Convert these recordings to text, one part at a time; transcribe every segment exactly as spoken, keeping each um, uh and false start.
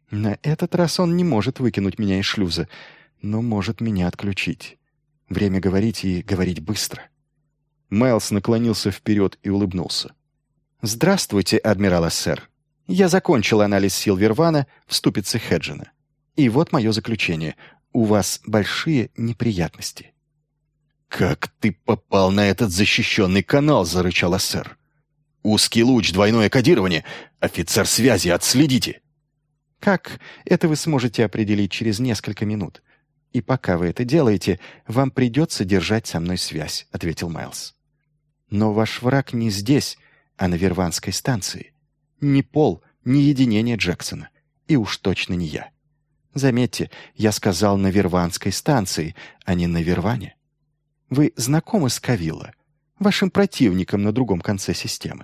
На этот раз он не может выкинуть меня из шлюза, но может меня отключить. Время говорить и говорить быстро. Майлз наклонился вперед и улыбнулся. «Здравствуйте, адмирал Ассер. Я закончил анализ сил Вервана в ступице Хеджина. И вот мое заключение. У вас большие неприятности». «Как ты попал на этот защищенный канал?» — зарычал Ассер. «Узкий луч, двойное кодирование. Офицер связи, отследите!» «Как? Это вы сможете определить через несколько минут. И пока вы это делаете, вам придется держать со мной связь», — ответил Майлз. «Но ваш враг не здесь, а на Верванской станции. Ни Пол, ни единение Джексона. И уж точно не я. Заметьте, я сказал на Верванской станции, а не на Верване. Вы знакомы с Кавилло, вашим противником на другом конце системы?»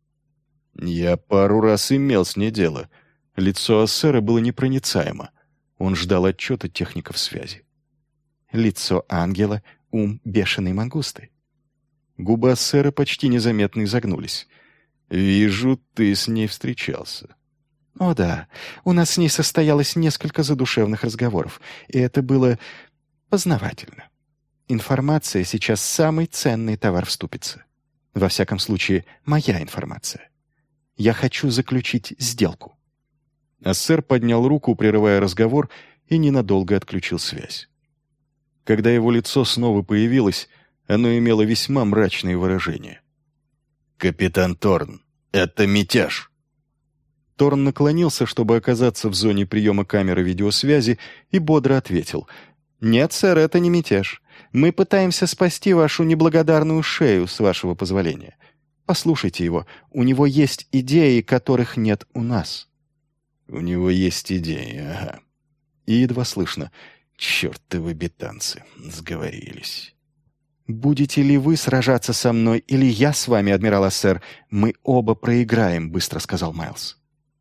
«Я пару раз имел с ней дело». Лицо Ассера было непроницаемо. Он ждал отчета техников связи. «Лицо ангела, ум бешеной мангусты». Губы Ассера почти незаметно изогнулись. «Вижу, ты с ней встречался». «О да, у нас с ней состоялось несколько задушевных разговоров, и это было познавательно. Информация сейчас самый ценный товар в ступице. Во всяком случае, моя информация. Я хочу заключить сделку». Ассер поднял руку, прерывая разговор, и ненадолго отключил связь. Когда его лицо снова появилось, оно имело весьма мрачное выражение. «Капитан Торн, это мятеж!» Торн наклонился, чтобы оказаться в зоне приема камеры видеосвязи, и бодро ответил. «Нет, сэр, это не мятеж. Мы пытаемся спасти вашу неблагодарную шею, с вашего позволения. Послушайте его, у него есть идеи, которых нет у нас». «У него есть идеи, ага». И едва слышно. «Чертовы бетанцы, сговорились». «Будете ли вы сражаться со мной, или я с вами, адмирал Ассер? Мы оба проиграем», — быстро сказал Майлз.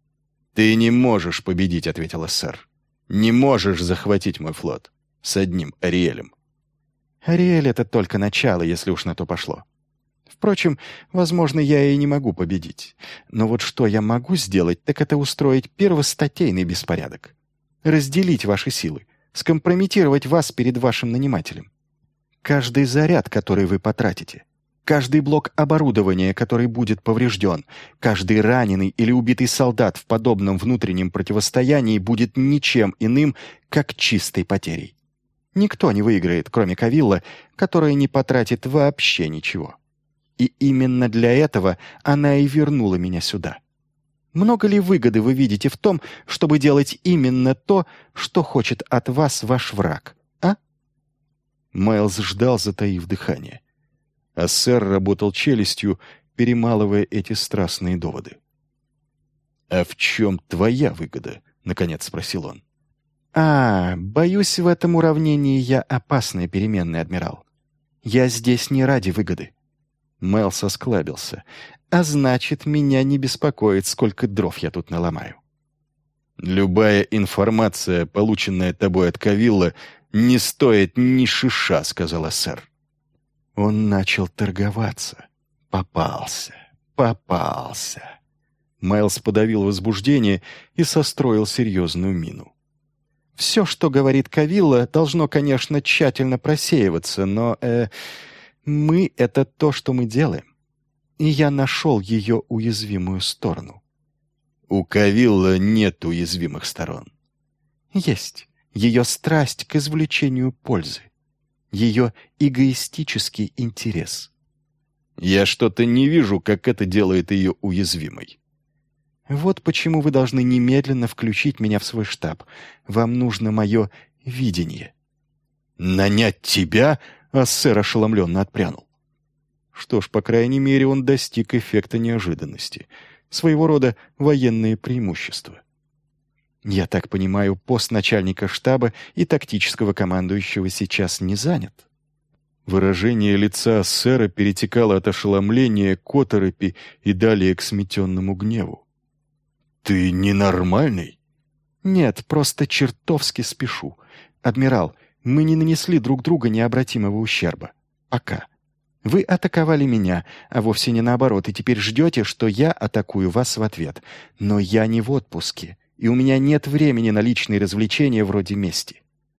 «Ты не можешь победить», — ответил Ассер. «Не можешь захватить мой флот. С одним Ариэлем». «Ариэль — это только начало, если уж на то пошло. Впрочем, возможно, я и не могу победить. Но вот что я могу сделать, так это устроить первостатейный беспорядок. Разделить ваши силы, скомпрометировать вас перед вашим нанимателем. Каждый заряд, который вы потратите, каждый блок оборудования, который будет поврежден, каждый раненый или убитый солдат в подобном внутреннем противостоянии будет ничем иным, как чистой потерей. Никто не выиграет, кроме Кавилло, которая не потратит вообще ничего. И именно для этого она и вернула меня сюда. Много ли выгоды вы видите в том, чтобы делать именно то, что хочет от вас ваш враг, а?» Майлз ждал, затаив дыхание. Ассер работал челюстью, перемалывая эти страстные доводы. «А в чем твоя выгода?» — наконец спросил он. «А, боюсь, в этом уравнении я опасная переменная, адмирал. Я здесь не ради выгоды». Майлз осклабился. «А значит, меня не беспокоит, сколько дров я тут наломаю». «Любая информация, полученная тобой от Кавилло, не стоит ни шиша», — сказал Ассер. Он начал торговаться. Попался, попался. Майлз подавил возбуждение и состроил серьезную мину. «Все, что говорит Кавилло, должно, конечно, тщательно просеиваться, но э, мы — это то, что мы делаем. И я нашел ее уязвимую сторону». «У Кавилло нет уязвимых сторон». «Есть. Ее страсть к извлечению пользы. Ее эгоистический интерес». «Я что-то не вижу, как это делает ее уязвимой». «Вот почему вы должны немедленно включить меня в свой штаб. Вам нужно мое видение». «Нанять тебя?» — Ассер ошеломленно отпрянул. Что ж, по крайней мере, он достиг эффекта неожиданности. Своего рода военное преимущество. «Я так понимаю, пост начальника штаба и тактического командующего сейчас не занят?» Выражение лица Ассера перетекало от ошеломления к оторопи и далее к сметенному гневу. «Ты ненормальный?» «Нет, просто чертовски спешу. Адмирал, мы не нанесли друг другу необратимого ущерба. Пока. Вы атаковали меня, а вовсе не наоборот, и теперь ждете, что я атакую вас в ответ. Но я не в отпуске, и у меня нет времени на личные развлечения вроде мести.